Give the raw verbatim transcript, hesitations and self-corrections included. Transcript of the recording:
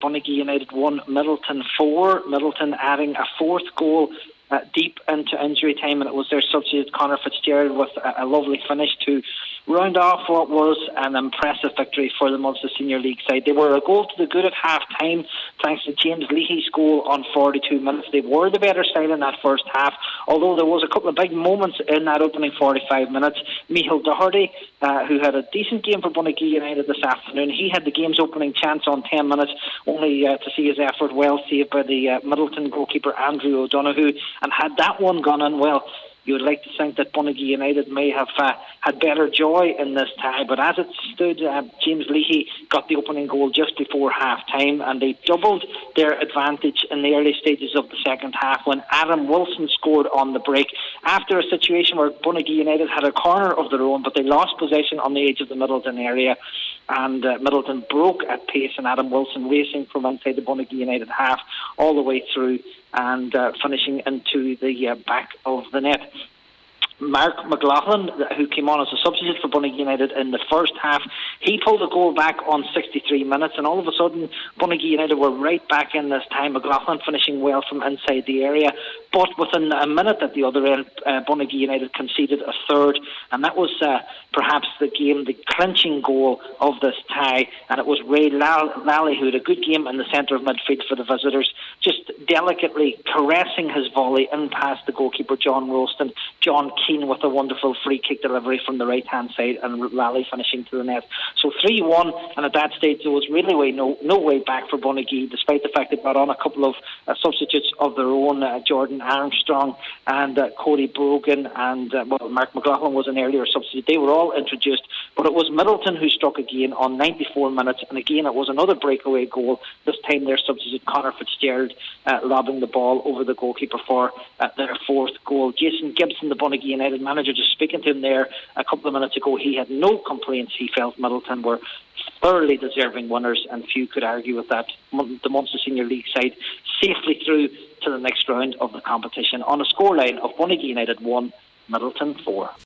Bunagee United one, Middleton four. Middleton adding a fourth goal uh, deep into injury time, and it was their substitute Conor Fitzgerald with a, a lovely finish to round off what was an impressive victory for the Munster Senior League side. They were a goal to the good at half-time thanks to James Leahy's goal on forty-two minutes. They were the better side in that first half, although there was a couple of big moments in that opening forty-five minutes. Michael Doherty, uh, who had a decent game for Bunagee United this afternoon, he had the game's opening chance on ten minutes, only uh, to see his effort well saved by the uh, Middleton goalkeeper Andrew O'Donoghue. And had that one gone in, well, you would like to think that Bunagee United may have uh, had better joy in this tie, but as it stood, uh, James Leahy got the opening goal just before half-time, and they doubled their advantage in the early stages of the second half when Adam Wilson scored on the break after a situation where Bunagee United had a corner of their own, but they lost possession on the edge of the Middleton area, and uh, Middleton broke at pace, and Adam Wilson racing from inside the Bunagee United half all the way through and uh, finishing into the uh, back of the net. Mark McLaughlin, who came on as a substitute for Bunagee United in the first half, he pulled the goal back on sixty-three minutes, and all of a sudden Bunagee United were right back in this time. McLaughlin finishing well from inside the area, but within a minute at the other end, uh, Bunagee United conceded a third, and that was uh, perhaps the game, the clinching goal of this tie, and it was Ray Lally who had a good game in the centre of midfield for the visitors, just delicately caressing his volley in past the goalkeeper John Ralston. John Keane with a wonderful free kick delivery from the right hand side, and Lally finishing to the net. So three one, and at that stage there was really way no no way back for Bunagee, despite the fact they brought on a couple of uh, substitutes of their own, uh, Jordan Armstrong and uh, Cody Brogan, and uh, well, Mark McLaughlin was an earlier substitute. They were all introduced, but it was Middleton who struck again on ninety-four minutes, and again it was another breakaway goal, this time their substitute Conor Fitzgerald uh, lobbing the ball over the goalkeeper for uh, their fourth goal. Jason Gibson, the Bunagee United manager, just speaking to him there a couple of minutes ago, he had no complaints. He felt Middleton were thoroughly deserving winners, and few could argue with that. The Munster Senior League side safely through to the next round of the competition on a scoreline of Bunagee United one, Middleton four.